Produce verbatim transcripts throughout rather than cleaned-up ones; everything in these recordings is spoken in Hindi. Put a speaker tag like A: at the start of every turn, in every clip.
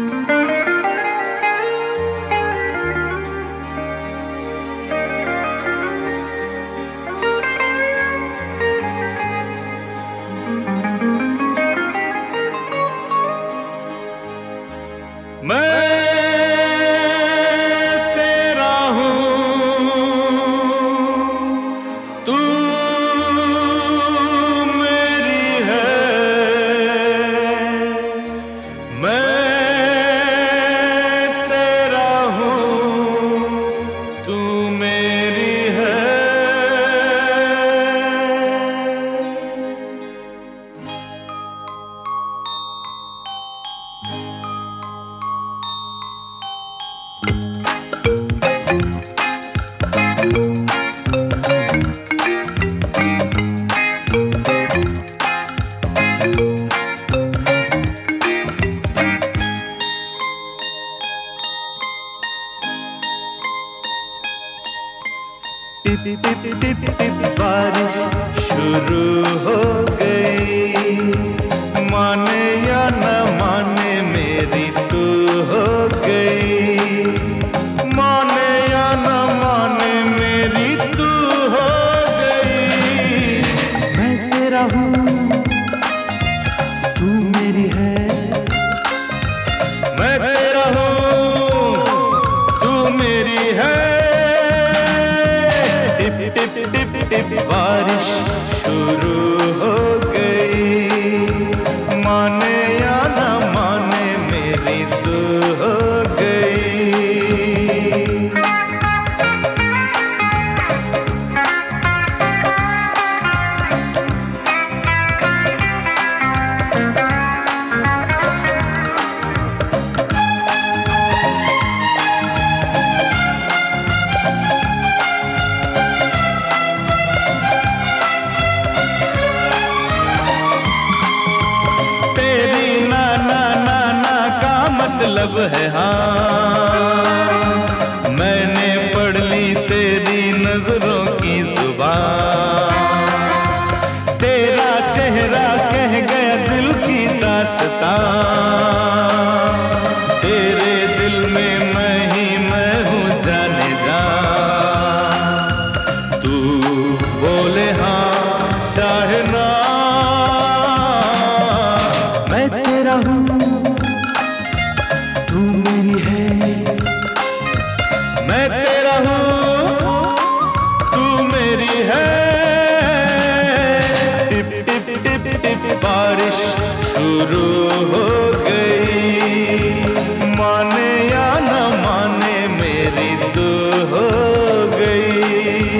A: बारिश शुरू हो गई, माने या न माने मेरी तू हो गई, माने या न माने मेरी तू हो गई। मैं तेरा हूँ तू मेरी है, मैं तेरा हूँ तू मेरी है। टिप टिप टिप बारिश शुरू हो गई, माने या न माने मेरी तू हो गई। मतलब है हाँ, मैंने पढ़ ली तेरी नजरों की जुबान, तेरा चेहरा कह गया दिल की दास्तां, तेरे दिल में मैं ही मैं हूँ जाने जा। तू बोले हाँ चाहे ना, मैं तेरा हूँ तू मेरी है, मैं तेरा हूँ तू मेरी है। टिप टिप टिप टिप बारिश शुरू हो गई, माने या न माने मेरी तू हो गई।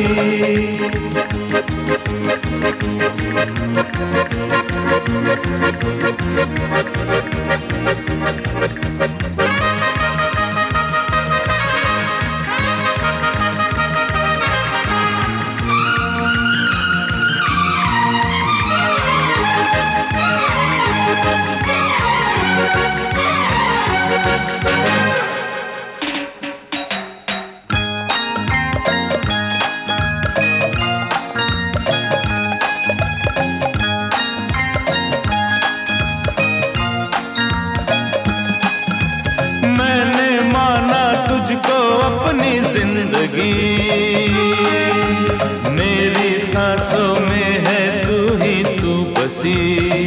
A: तुझको अपनी जिंदगी, मेरी सांसों में है तू ही तू बसी,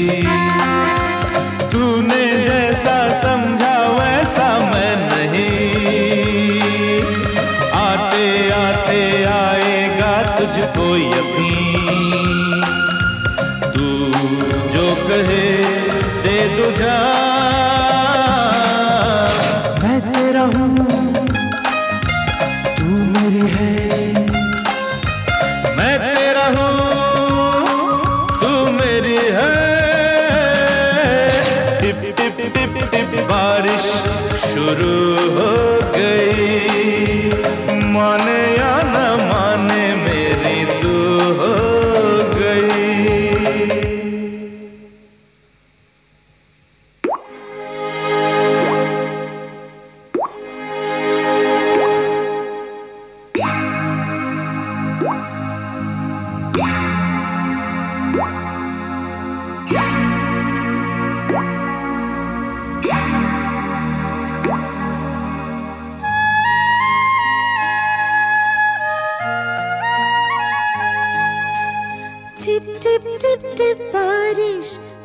A: तूने जैसा समझा वैसा मैं नहीं, आते आते आएगा तुझको यकीन, तू जो कहे दे दो जान। मैं तेरा हूँ तू मेरी है, मैं तेरा हूँ तू मेरी है। टिप टिप टिप टिप बारिश शुरू हो गई, माने या न माने मेरी तू हो गई।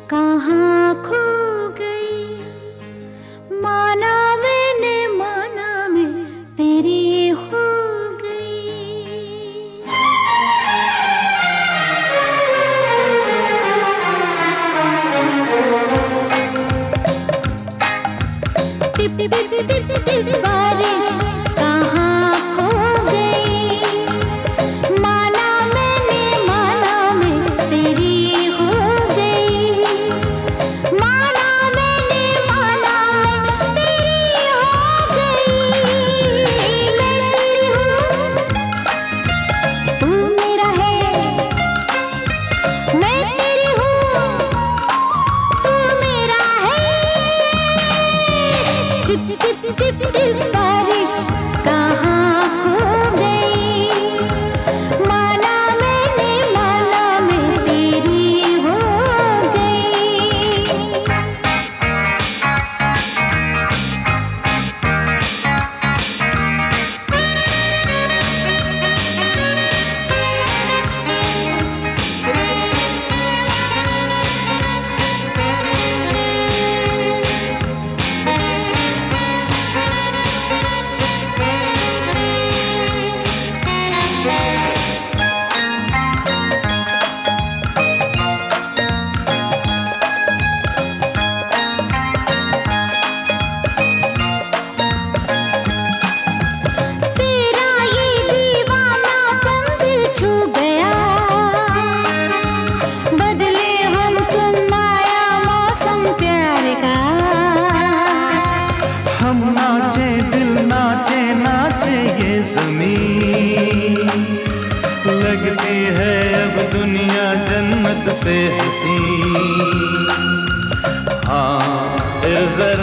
B: कहाँ खो गई, माना मैंने माना मैं तेरी हो गई। टिप टिप टिप टिप टिप बारिश कहाँ खो गई, माना मैंने माना मैं तेरी हो गई। माना मैंने माना मैं तेरी हो गई। मैं तेरी हूँ, तू मेरा है। मैं तेरी हूँ, तू मेरा है। टिप टिप टिप टिप बारिश कहाँ खो गई, माना मैंने माना मैं तेरी हो गई। तेरा ये दीवानापन दिल छू गया, बदले हम तुम आया मौसम प्यार का।
A: हम नाचे दिल नाचे नाचे ये जमीन, लगती है अब दुनिया जन्नत से हसी। हाँ फिर